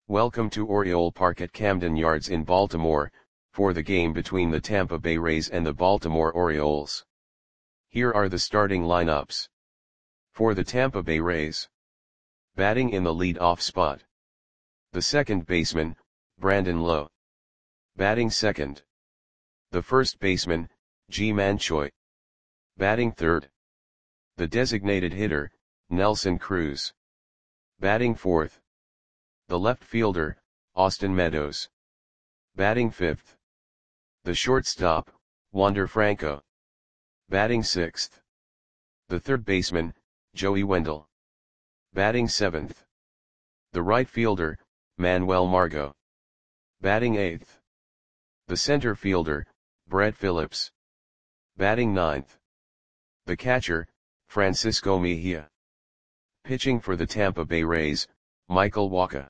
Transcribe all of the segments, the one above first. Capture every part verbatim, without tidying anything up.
Welcome to Oriole Park at Camden Yards in Baltimore, for the game between the Tampa Bay Rays and the Baltimore Orioles. Here are the starting lineups. For the Tampa Bay Rays. Batting in the lead-off spot. The second baseman, Brandon Lowe. Batting second. The first baseman, Ji-Man Choi. Batting third. The designated hitter, Nelson Cruz. Batting fourth. The left fielder, Austin Meadows. Batting fifth. The shortstop, Wander Franco. Batting sixth. The third baseman, Joey Wendle. Batting seventh. The right fielder, Manuel Margot. Batting eighth. The center fielder, Brett Phillips. Batting ninth. The catcher, Francisco Mejia. Pitching for the Tampa Bay Rays, Michael Wacha.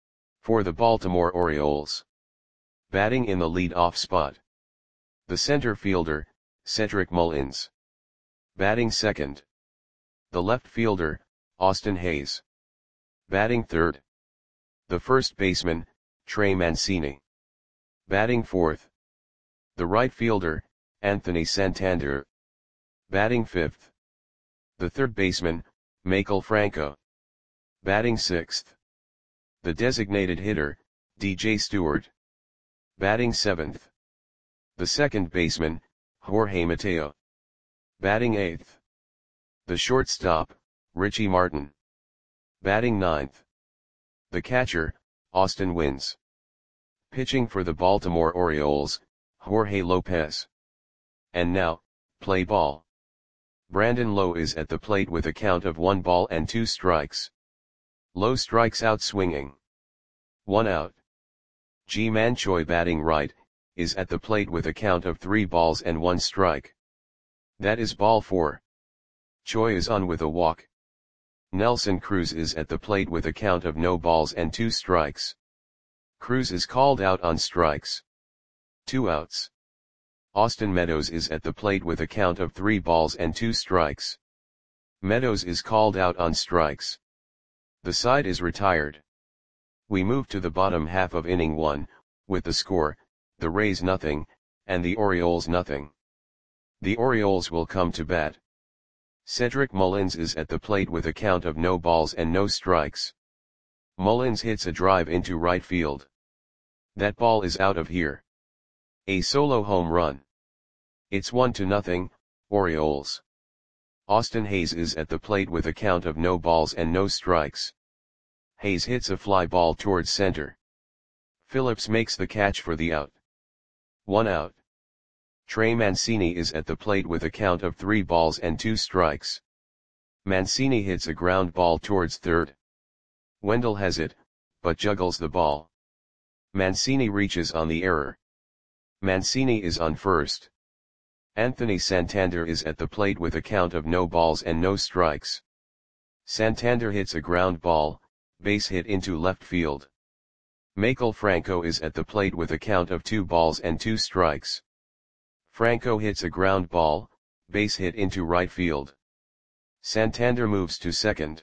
For the Baltimore Orioles. Batting in the lead-off spot. The center fielder, Cedric Mullins. Batting second. The left fielder, Austin Hays. Batting third. The first baseman, Trey Mancini. Batting fourth. The right fielder, Anthony Santander. Batting fifth. The third baseman, Maikel Franco. Batting sixth. The designated hitter, D J Stewart. Batting seventh. The second baseman, Jorge Mateo. Batting eighth. The shortstop, Richie Martin. Batting ninth. The catcher, Austin Wynns. Pitching for the Baltimore Orioles, Jorge Lopez. And now, play ball. Brandon Lowe is at the plate with a count of one ball and two strikes. Lowe strikes out swinging. One out. Ji-Man Choi batting right, is at the plate with a count of three balls and one strike. That is ball four. Choi is on with a walk. Nelson Cruz is at the plate with a count of no balls and two strikes. Cruz is called out on strikes. Two outs. Austin Meadows is at the plate with a count of three balls and two strikes. Meadows is called out on strikes. The side is retired. We move to the bottom half of inning one, with the score, the Rays nothing, and the Orioles nothing. The Orioles will come to bat. Cedric Mullins is at the plate with a count of no balls and no strikes. Mullins hits a drive into right field. That ball is out of here. A solo home run. It's one to nothing, Orioles. Austin Hays is at the plate with a count of no balls and no strikes. Hays hits a fly ball towards center. Phillips makes the catch for the out. One out. Trey Mancini is at the plate with a count of three balls and two strikes. Mancini hits a ground ball towards third. Wendle has it, but juggles the ball. Mancini reaches on the error. Mancini is on first. Anthony Santander is at the plate with a count of no balls and no strikes. Santander hits a ground ball, base hit into left field. Maikel Franco is at the plate with a count of two balls and two strikes. Franco hits a ground ball, base hit into right field. Santander moves to second.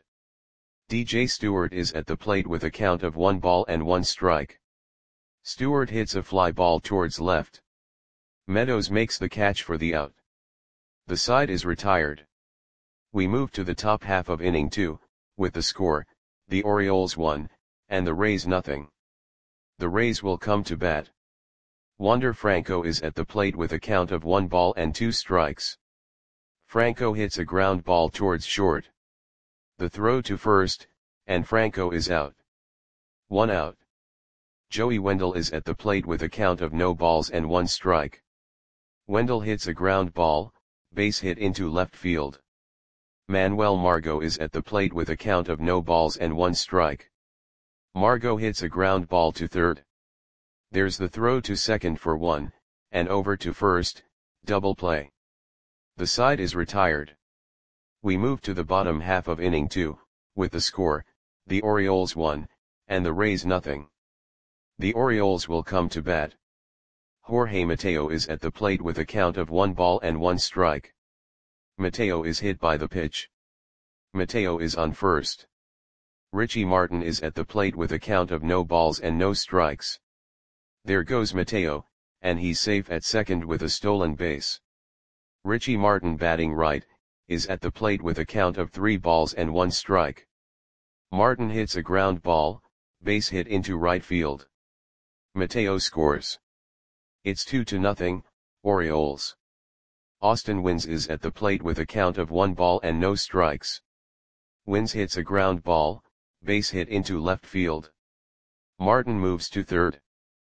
D J Stewart is at the plate with a count of one ball and one strike. Stewart hits a fly ball towards left. Meadows makes the catch for the out. The side is retired. We move to the top half of inning two, with the score, the Orioles one, and the Rays nothing. The Rays will come to bat. Wander Franco is at the plate with a count of one ball and two strikes. Franco hits a ground ball towards short. The throw to first, and Franco is out. One out. Joey Wendle is at the plate with a count of no balls and one strike. Wendle hits a ground ball, base hit into left field. Manuel Margot is at the plate with a count of no balls and one strike. Margot hits a ground ball to third. There's the throw to second for one, and over to first, double play. The side is retired. We move to the bottom half of inning two, with the score, the Orioles one, and the Rays nothing. The Orioles will come to bat. Jorge Mateo is at the plate with a count of one ball and one strike. Mateo is hit by the pitch. Mateo is on first. Richie Martin is at the plate with a count of no balls and no strikes. There goes Mateo, and he's safe at second with a stolen base. Richie Martin, batting right, is at the plate with a count of three balls and one strike. Martin hits a ground ball, base hit into right field. Mateo scores. It's two to nothing, Orioles. Austin Wynns is at the plate with a count of one ball and no strikes. Wynns hits a ground ball, base hit into left field. Martin moves to third.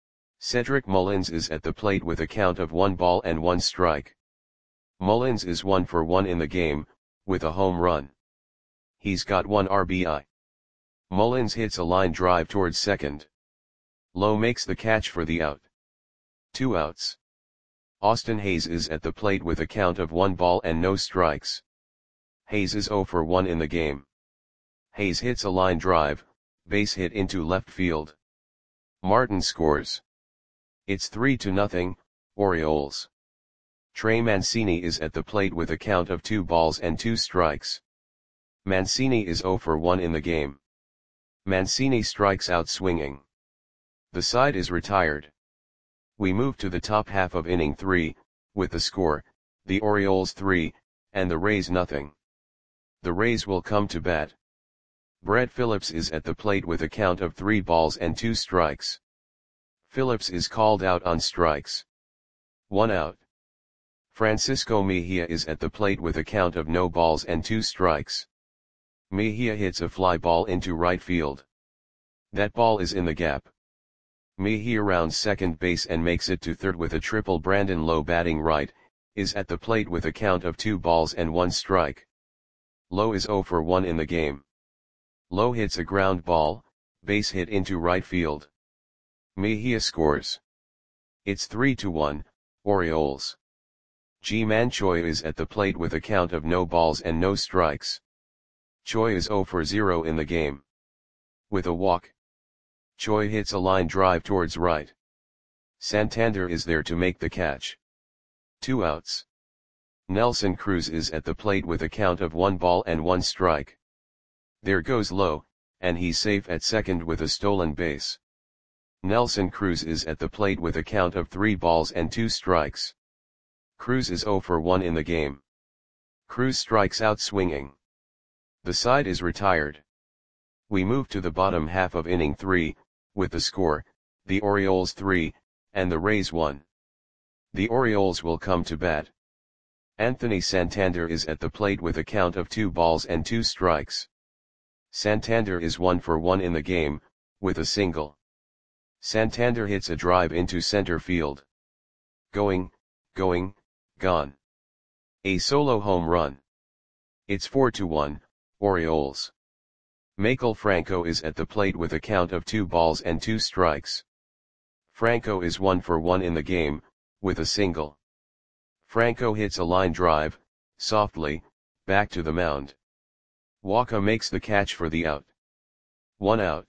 Cedric Mullins is at the plate with a count of one ball and one strike. Mullins is one for one in the game, with a home run. He's got one R B I. Mullins hits a line drive towards second. Lowe makes the catch for the out. Two outs. Austin Hayes is at the plate with a count of one ball and no strikes. Hayes is zero for one in the game. Hayes hits a line drive, base hit into left field. Martin scores. It's three to nothing, Orioles. Trey Mancini is at the plate with a count of two balls and two strikes. Mancini is zero for one in the game. Mancini strikes out swinging. The side is retired. We move to the top half of inning three, with the score, the Orioles three, and the Rays nothing. The Rays will come to bat. Brett Phillips is at the plate with a count of three balls and two strikes. Phillips is called out on strikes. One out. Francisco Mejia is at the plate with a count of no balls and two strikes. Mejia hits a fly ball into right field. That ball is in the gap. Mejia rounds second base and makes it to third with a triple. Brandon Lowe, batting right, is at the plate with a count of two balls and one strike. Lowe is zero for one in the game. Lowe hits a ground ball, base hit into right field. Mejia scores. It's three to one, Orioles. Ji-Man Choi is at the plate with a count of no balls and no strikes. Choi is zero for zero in the game. With a walk, Choi hits a line drive towards right. Santander is there to make the catch. Two outs. Nelson Cruz is at the plate with a count of one ball and one strike. There goes Lowe, and he's safe at second with a stolen base. Nelson Cruz is at the plate with a count of three balls and two strikes. Cruz is zero for one in the game. Cruz strikes out swinging. The side is retired. We move to the bottom half of inning three, with the score, the Orioles three, and the Rays one. The Orioles will come to bat. Anthony Santander is at the plate with a count of two balls and two strikes. Santander is one for one in the game, with a single. Santander hits a drive into center field. Going, going, gone. A solo home run. It's four to one, Orioles. Maikel Franco is at the plate with a count of two balls and two strikes. Franco is one for one in the game, with a single. Franco hits a line drive, softly, back to the mound. Waka makes the catch for the out. One out.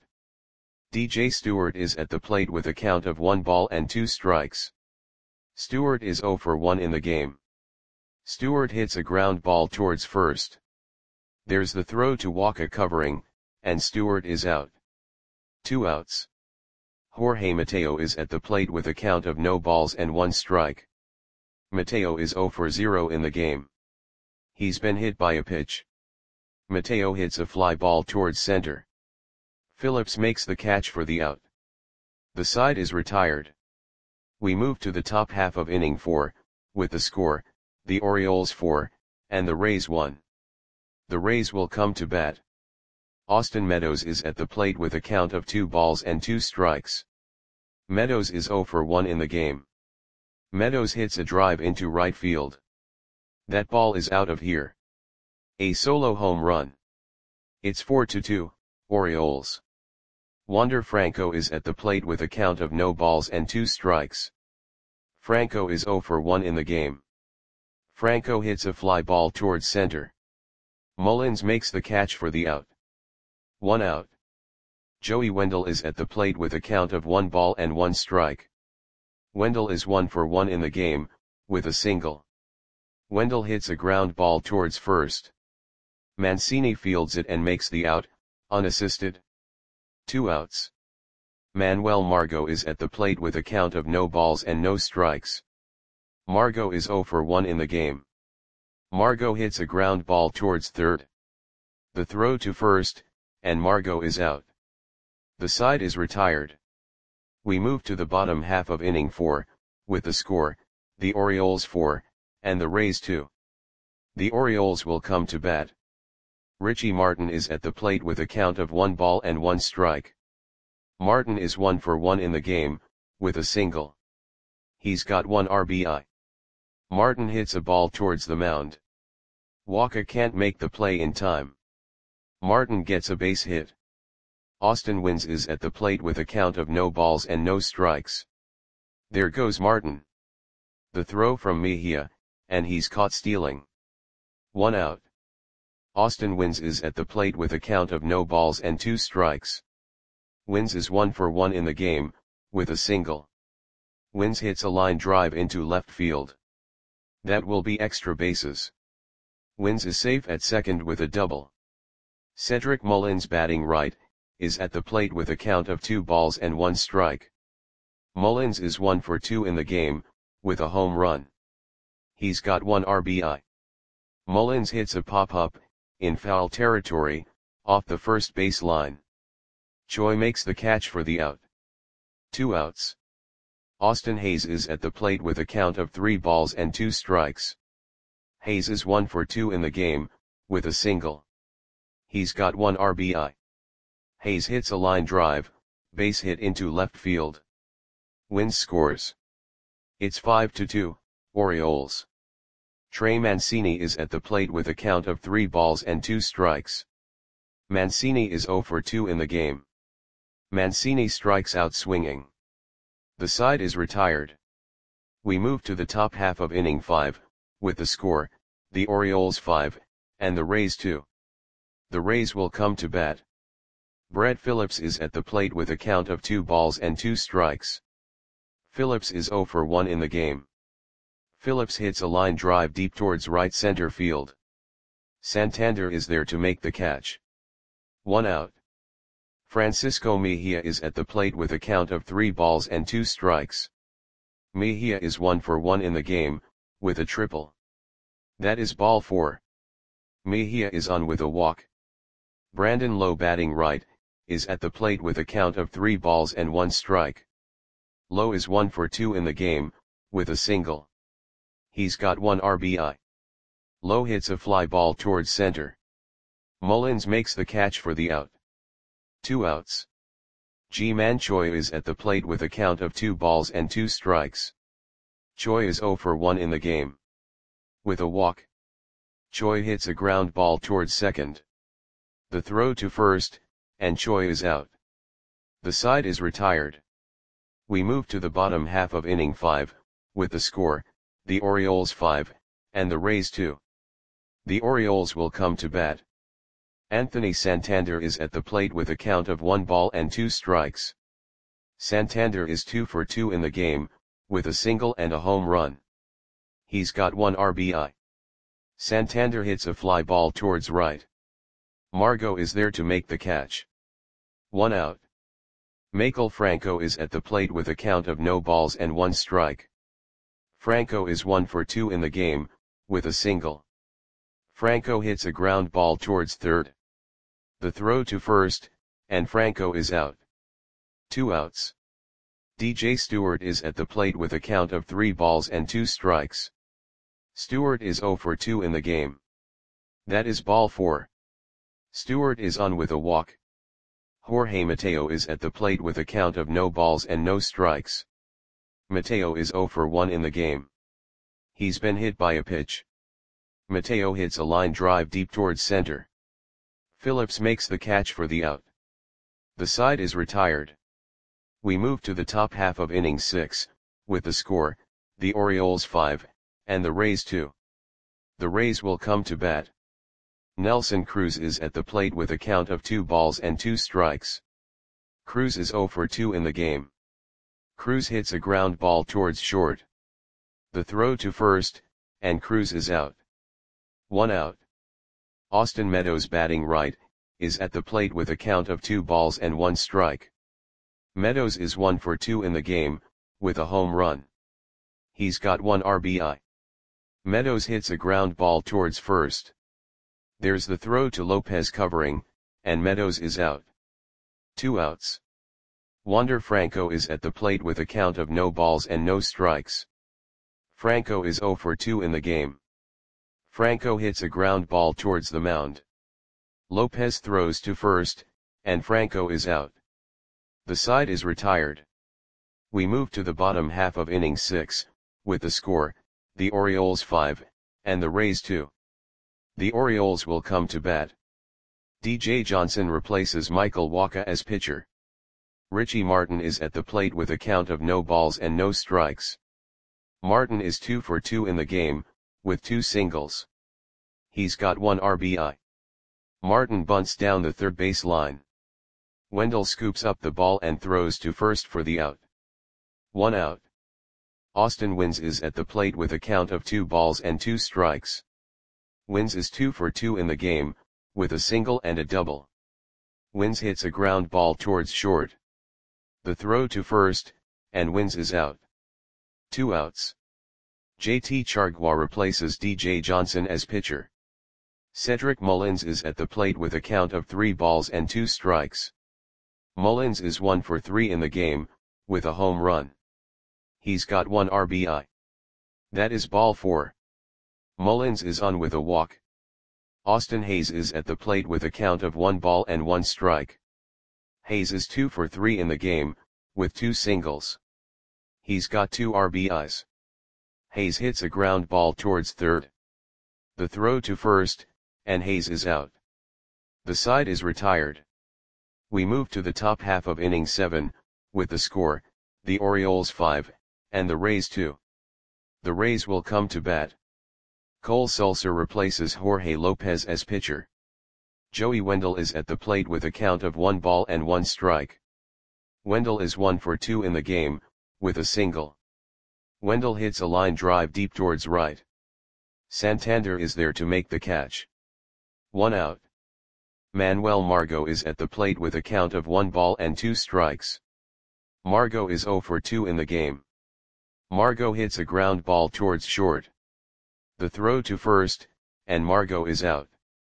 D J Stewart is at the plate with a count of one ball and two strikes. Stewart is zero for one in the game. Stewart hits a ground ball towards first. There's the throw to Waka covering, and Stewart is out. Two outs. Jorge Mateo is at the plate with a count of no balls and one strike. Mateo is zero for zero in the game. He's been hit by a pitch. Mateo hits a fly ball towards center. Phillips makes the catch for the out. The side is retired. We move to the top half of inning four, with the score, the Orioles four, and the Rays one. The Rays will come to bat. Austin Meadows is at the plate with a count of two balls and two strikes. Meadows is zero for one in the game. Meadows hits a drive into right field. That ball is out of here. A solo home run. It's four to two, Orioles. Wander Franco is at the plate with a count of no balls and two strikes. Franco is zero for one in the game. Franco hits a fly ball towards center. Mullins makes the catch for the out. One out. Joey Wendell is at the plate with a count of one ball and one strike. Wendell is one for one in the game, with a single. Wendell hits a ground ball towards first. Mancini fields it and makes the out, unassisted. Two outs. Manuel Margot is at the plate with a count of no balls and no strikes. Margot is zero for one in the game. Margot hits a ground ball towards third. The throw to first, and Margot is out. The side is retired. We move to the bottom half of inning four, with the score, the Orioles four, and the Rays two. The Orioles will come to bat. Richie Martin is at the plate with a count of one ball and one strike. Martin is one for one in the game, with a single. He's got one R B I. Martin hits a ball towards the mound. Walker can't make the play in time. Martin gets a base hit. Austin Wynns is at the plate with a count of no balls and no strikes. There goes Martin. The throw from Mejia, and he's caught stealing. One out. Austin Wynns is at the plate with a count of no balls and two strikes. Wynns is one for one in the game, with a single. Wynns hits a line drive into left field. That will be extra bases. Wynns is safe at second with a double. Cedric Mullins, batting right, is at the plate with a count of two balls and one strike. Mullins is one for two in the game, with a home run. He's got one R B I. Mullins hits a pop-up, in foul territory, off the first base line. Choi makes the catch for the out. Two outs. Austin Hayes is at the plate with a count of three balls and two strikes. Hayes is one for two in the game, with a single. He's got one R B I. Hayes hits a line drive, base hit into left field. Wynns scores. It's five to two, Orioles. Trey Mancini is at the plate with a count of three balls and two strikes. Mancini is zero for two in the game. Mancini strikes out swinging. The side is retired. We move to the top half of inning five, with the score, the Orioles five, and the Rays two. The Rays will come to bat. Brett Phillips is at the plate with a count of two balls and two strikes. Phillips is zero for one in the game. Phillips hits a line drive deep towards right center field. Santander is there to make the catch. One out. Francisco Mejia is at the plate with a count of three balls and two strikes. Mejia is one for one in the game, with a triple. That is ball four. Mejia is on with a walk. Brandon Lowe, batting right, is at the plate with a count of three balls and one strike. Lowe is one for two in the game, with a single. He's got one R B I. Lowe hits a fly ball towards center. Mullins makes the catch for the out. Two outs. Ji-Man Choi is at the plate with a count of two balls and two strikes. Choi is zero for one in the game. With a walk. Choi hits a ground ball towards second. The throw to first, and Choi is out. The side is retired. We move to the bottom half of inning five, with the score, the Orioles five, and the Rays two. The Orioles will come to bat. Anthony Santander is at the plate with a count of one ball and two strikes. Santander is two for two in the game, with a single and a home run. He's got one R B I. Santander hits a fly ball towards right. Margot is there to make the catch. One out. Maikel Franco is at the plate with a count of no balls and one strike. Franco is one for two in the game, with a single. Franco hits a ground ball towards third. The throw to first, and Franco is out. Two outs. D J Stewart is at the plate with a count of three balls and two strikes. Stewart is zero for two in the game. That is ball four. Stewart is on with a walk. Jorge Mateo is at the plate with a count of no balls and no strikes. Mateo is zero for one in the game. He's been hit by a pitch. Mateo hits a line drive deep towards center. Phillips makes the catch for the out. The side is retired. We move to the top half of inning six, with the score, the Orioles five, and the Rays two. The Rays will come to bat. Nelson Cruz is at the plate with a count of two balls and two strikes. Cruz is zero for two in the game. Cruz hits a ground ball towards short. The throw to first, and Cruz is out. One out. Austin Meadows, batting right, is at the plate with a count of two balls and one strike. Meadows is one for two in the game, with a home run. He's got one R B I. Meadows hits a ground ball towards first. There's the throw to Lopez covering, and Meadows is out. Two outs. Wander Franco is at the plate with a count of no balls and no strikes. Franco is zero for two in the game. Franco hits a ground ball towards the mound. Lopez throws to first, and Franco is out. The side is retired. We move to the bottom half of inning six, with the score, the Orioles five, and the Rays two. The Orioles will come to bat. D J Johnson replaces Michael Wacha as pitcher. Richie Martin is at the plate with a count of no balls and no strikes. Martin is two for two in the game, with two singles. He's got one R B I. Martin bunts down the third base line. Wendell scoops up the ball and throws to first for the out. One out. Austin Wynns is at the plate with a count of two balls and two strikes. Wynns is two for two in the game, with a single and a double. Wynns hits a ground ball towards short. The throw to first, and Wynns is out. Two outs. J T Chargois replaces D J Johnson as pitcher. Cedric Mullins is at the plate with a count of three balls and two strikes. Mullins is one for three in the game, with a home run. He's got one R B I. That is ball four. Mullins is on with a walk. Austin Hayes is at the plate with a count of one ball and one strike. Hayes is two for three in the game, with two singles. He's got two R B Is. Hayes hits a ground ball towards third. The throw to first, and Hayes is out. The side is retired. We move to the top half of inning seven, with the score, the Orioles five, and the Rays two. The Rays will come to bat. Cole Sulser replaces Jorge Lopez as pitcher. Joey Wendell is at the plate with a count of one ball and one strike. Wendell is one for two in the game, with a single. Wendell hits a line drive deep towards right. Santander is there to make the catch. One out. Manuel Margot is at the plate with a count of one ball and two strikes. Margot is zero for two in the game. Margot hits a ground ball towards short. The throw to first, and Margot is out.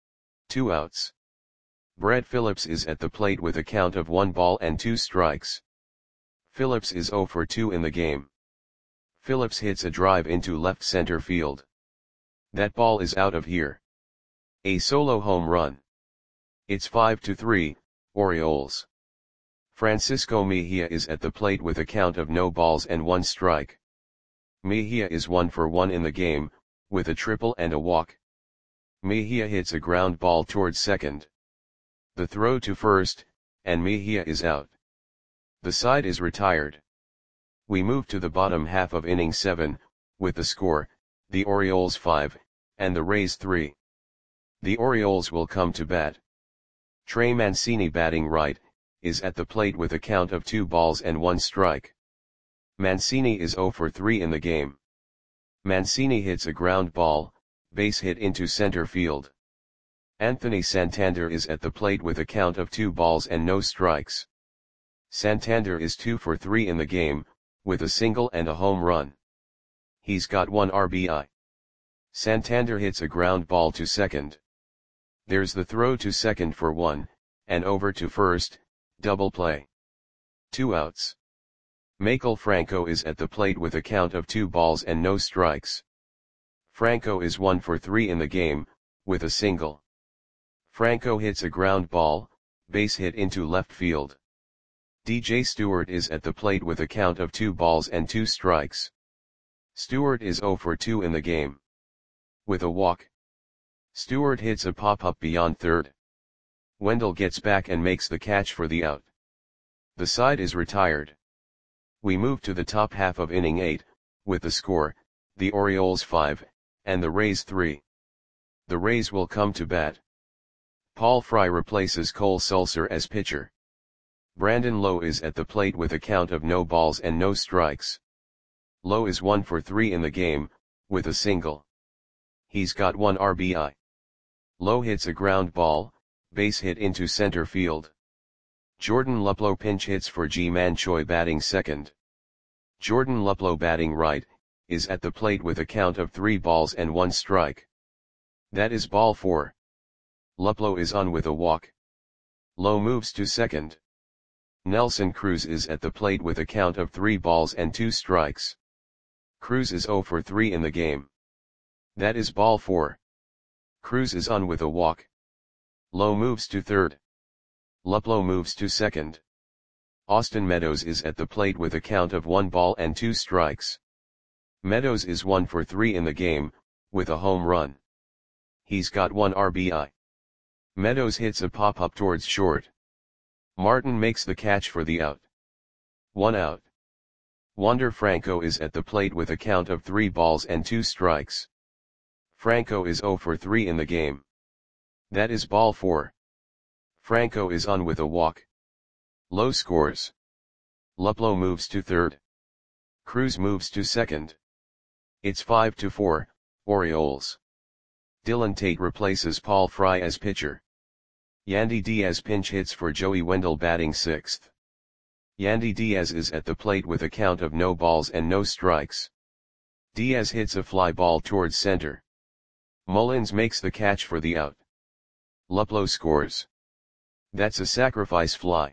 Two outs. Brett Phillips is at the plate with a count of one ball and two strikes. Phillips is zero for two in the game. Phillips hits a drive into left center field. That ball is out of here. A solo home run. It's five to three, Orioles. Francisco Mejia is at the plate with a count of no balls and one strike. Mejia is one for one in the game, with a triple and a walk. Mejia hits a ground ball towards second. The throw to first, and Mejia is out. The side is retired. We move to the bottom half of inning seven, with the score, the Orioles five, and the Rays three. The Orioles will come to bat. Trey Mancini, batting right, is at the plate with a count of two balls and one strike. Mancini is zero for three in the game. Mancini hits a ground ball, base hit into center field. Anthony Santander is at the plate with a count of two balls and no strikes. Santander is two for three in the game, with a single and a home run. He's got one R B I. Santander hits a ground ball to second. There's the throw to second for one, and over to first, double play. Two outs. Michael Franco is at the plate with a count of two balls and no strikes. Franco is one for three in the game, with a single. Franco hits a ground ball, base hit into left field. D J Stewart is at the plate with a count of two balls and two strikes. Stewart is zero for two in the game. With a walk. Stewart hits a pop-up beyond third. Wendell gets back and makes the catch for the out. The side is retired. We move to the top half of inning eight, with the score, the Orioles five, and the Rays three. The Rays will come to bat. Paul Fry replaces Cole Sulser as pitcher. Brandon Lowe is at the plate with a count of no balls and no strikes. Lowe is one for three in the game, with a single. He's got one R B I. Lowe hits a ground ball, Base hit into center field. Jordan Luplow pinch hits for Ji-Man Choi batting second. Jordan Luplow batting right, is at the plate with a count of three balls and one strike. That is ball four. Luplow is on with a walk. Lowe moves to second. Nelson Cruz is at the plate with a count of three balls and two strikes. Cruz is zero for three in the game. That is ball four. Cruz is on with a walk. Lowe moves to third. Luplow moves to second. Austin Meadows is at the plate with a count of one ball and two strikes. Meadows is one for three in the game, with a home run. He's got one R B I. Meadows hits a pop-up towards short. Martin makes the catch for the out. One out. Wander Franco is at the plate with a count of three balls and two strikes. Franco is zero for three in the game. That is ball four. Franco is on with a walk. Lowe scores. Luplow moves to third. Cruz moves to second. It's five to four, Orioles. Dylan Tate replaces Paul Fry as pitcher. Yandy Diaz pinch hits for Joey Wendell batting sixth. Yandy Diaz is at the plate with a count of no balls and no strikes. Diaz hits a fly ball towards center. Mullins makes the catch for the out. Luplow scores. That's a sacrifice fly.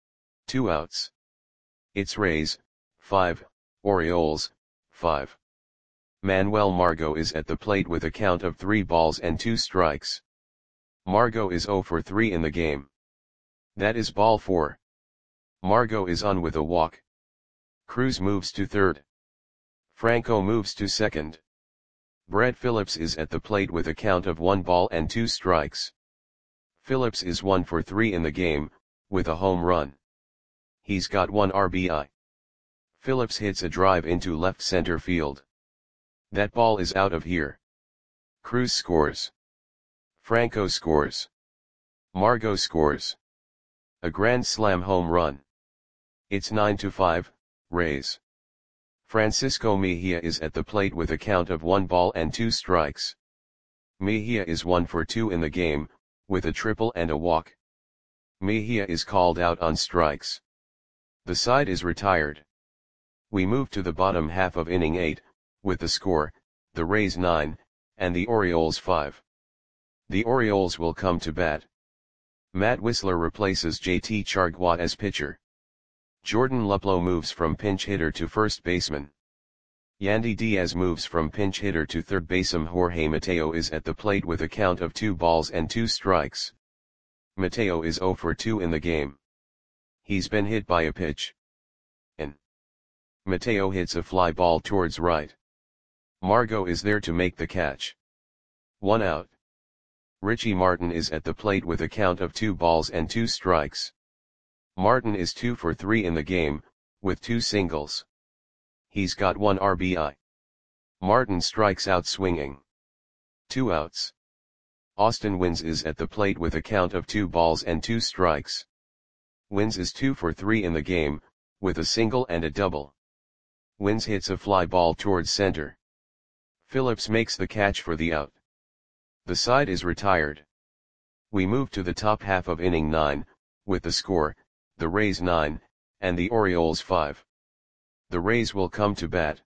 Two outs. It's Rays, five, Orioles, five. Manuel Margot is at the plate with a count of three balls and two strikes. Margot is zero for three in the game. That is ball four. Margot is on with a walk. Cruz moves to third. Franco moves to second. Brett Phillips is at the plate with a count of one ball and two strikes. Phillips is one for three in the game, with a home run. He's got one R B I. Phillips hits a drive into left center field. That ball is out of here. Cruz scores. Franco scores. Margot scores. A grand slam home run. It's nine to five, Rays. Francisco Mejia is at the plate with a count of one ball and two strikes. Mejia is one for two in the game, with a triple and a walk. Mejia is called out on strikes. The side is retired. We move to the bottom half of inning eight, with the score, the Rays nine, and the Orioles five. The Orioles will come to bat. Matt Wisler replaces J T Chargois as pitcher. Jordan Luplow moves from pinch hitter to first baseman. Yandy Diaz moves from pinch hitter to third baseman. Jorge Mateo is at the plate with a count of two balls and two strikes. Mateo is zero for two in the game. He's been hit by a pitch. And Mateo hits a fly ball towards right. Margot is there to make the catch. One out. Richie Martin is at the plate with a count of two balls and two strikes. Martin is two for three in the game, with two singles. He's got one R B I. Martin strikes out swinging. Two outs. Austin Wynns is at the plate with a count of two balls and two strikes. Wynns is two for three in the game, with a single and a double. Wynns hits a fly ball towards center. Phillips makes the catch for the out. The side is retired. We move to the top half of inning nine, with the score, the Rays nine, and the Orioles five. The Rays will come to bat.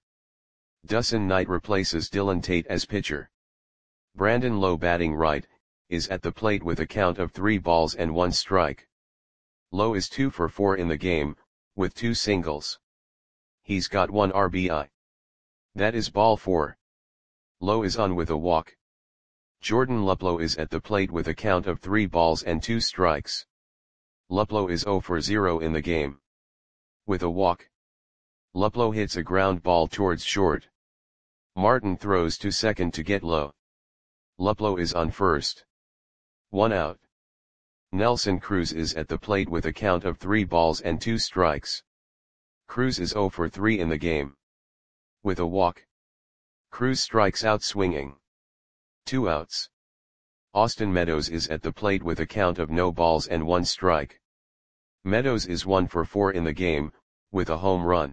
Dustin Knight replaces Dylan Tate as pitcher. Brandon Lowe batting right, is at the plate with a count of three balls and one strike. Lowe is two for four in the game, with two singles. He's got one R B I. That is ball four. Lowe is on with a walk. Jordan Luplow is at the plate with a count of three balls and two strikes. Luplow is zero for zero in the game. With a walk. Luplow hits a ground ball towards short. Martin throws to second to get Lowe. Luplow is on first. One out. Nelson Cruz is at the plate with a count of three balls and two strikes. Cruz is zero for three in the game. With a walk. Cruz strikes out swinging. Two outs. Austin Meadows is at the plate with a count of no balls and one strike. Meadows is one for four in the game, with a home run.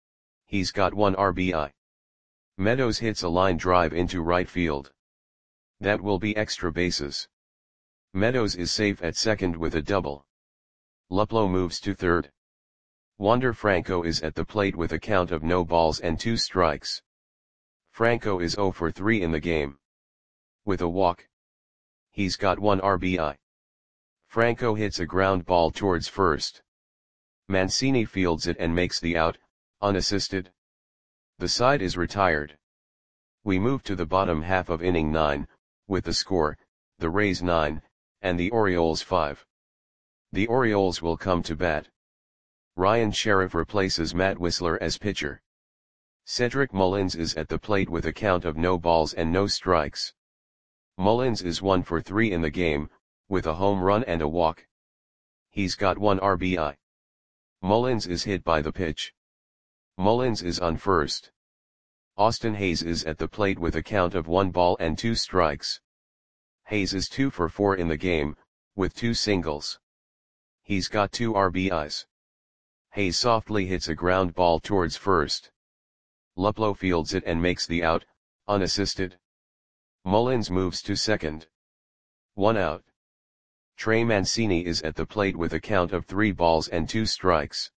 He's got one R B I. Meadows hits a line drive into right field. That will be extra bases. Meadows is safe at second with a double. Luplow moves to third. Wander Franco is at the plate with a count of no balls and two strikes. Franco is zero for three in the game. With a walk. He's got one R B I. Franco hits a ground ball towards first. Mancini fields it and makes the out, unassisted. The side is retired. We move to the bottom half of inning nine, with the score, the Rays nine, and the Orioles five. The Orioles will come to bat. Ryan Sheriff replaces Matt Wisler as pitcher. Cedric Mullins is at the plate with a count of no balls and no strikes. Mullins is one for three in the game, with a home run and a walk. He's got one R B I. Mullins is hit by the pitch. Mullins is on first. Austin Hayes is at the plate with a count of one ball and two strikes. Hayes is two for four in the game, with two singles. He's got two R B Is. Hayes softly hits a ground ball towards first. Luplow fields it and makes the out, unassisted. Mullins moves to second. One out. Trey Mancini is at the plate with a count of three balls and two strikes.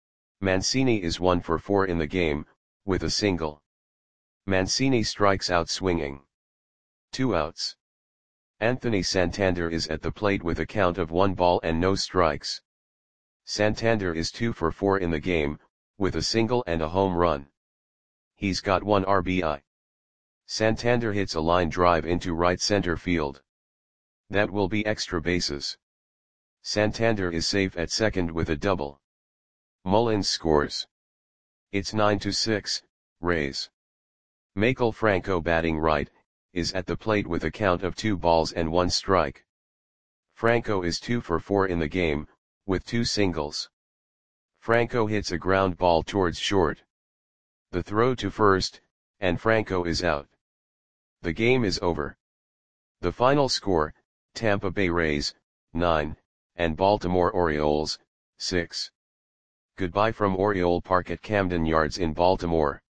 Mancini is one for four in the game, with a single. Mancini strikes out swinging. Two outs. Anthony Santander is at the plate with a count of one ball and no strikes. Santander is two for four in the game, with a single and a home run. He's got one R B I. Santander hits a line drive into right center field. That will be extra bases. Santander is safe at second with a double. Mullins scores. It's nine to six, Rays. Maikel Franco batting right, is at the plate with a count of two balls and one strike. Franco is two for four in the game, with two singles. Franco hits a ground ball towards short. The throw to first, and Franco is out. The game is over. The final score, Tampa Bay Rays, nine, and Baltimore Orioles, six. Goodbye from Oriole Park at Camden Yards in Baltimore.